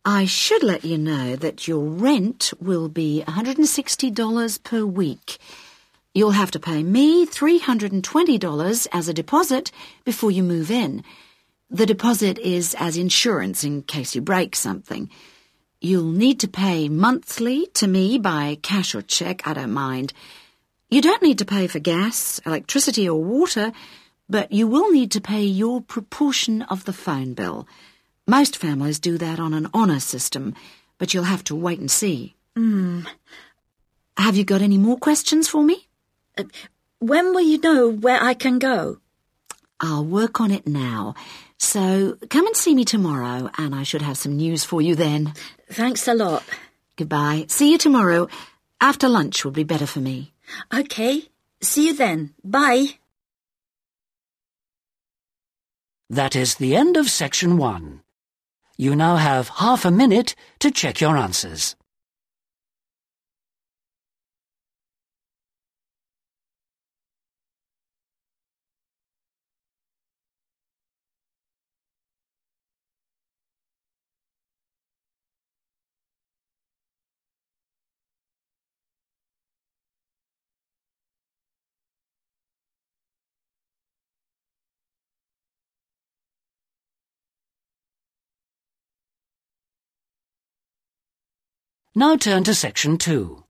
I should let you know that your rent will be $160 per week. You'll have to pay me $320 as a deposit before you move in. The deposit is as insurance in case you break something. You'll need to pay monthly to me by cash or cheque, I don't mind. You don't need to pay for gas, electricity or water, but you will need to pay your proportion of the phone bill. Most families do that on an honour system, but you'll have to wait and see. Have you got any more questions for me? When will you know where I can go? I'll work on it now. So come and see me tomorrow, and I should have some news for you then. Thanks a lot. Goodbye. See you tomorrow. After lunch will be better for me. OK. See you then. Bye. That is the end of section 1. You now have half a minute to check your answers. Now turn to section 2.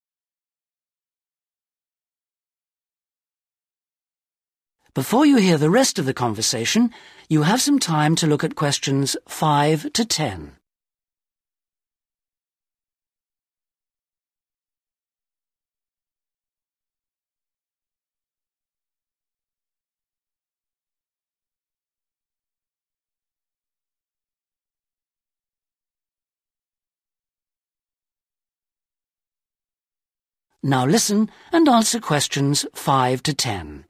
Before you hear the rest of the conversation, you have some time to look at questions 5 to 10. Now listen and answer questions 5 to 10.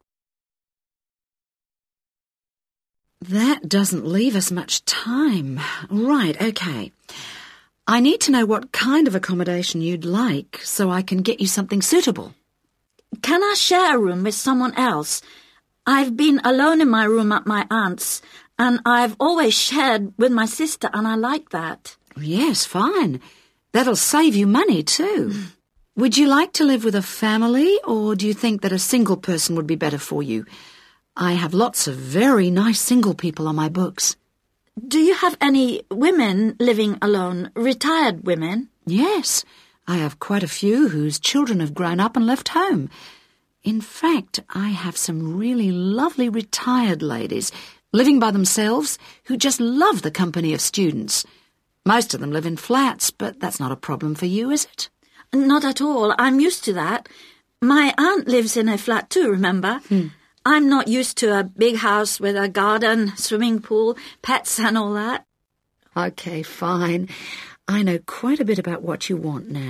That doesn't leave us much time. Right, OK. I need to know what kind of accommodation you'd like so I can get you something suitable. Can I share a room with someone else? I've been alone in my room at my aunt's, and I've always shared with my sister, and I like that. Yes, fine. That'll save you money too. Would you like to live with a family, or do you think that a single person would be better for you? I have lots of very nice single people on my books. Do you have any women living alone, retired women? Yes, I have quite a few whose children have grown up and left home. In fact, I have some really lovely retired ladies living by themselves who just love the company of students. Most of them live in flats, but that's not a problem for you, is it? Not at all. I'm used to that. My aunt lives in a flat too, remember? I'm not used to a big house with a garden, swimming pool, pets and all that. OK, fine. I know quite a bit about what you want now.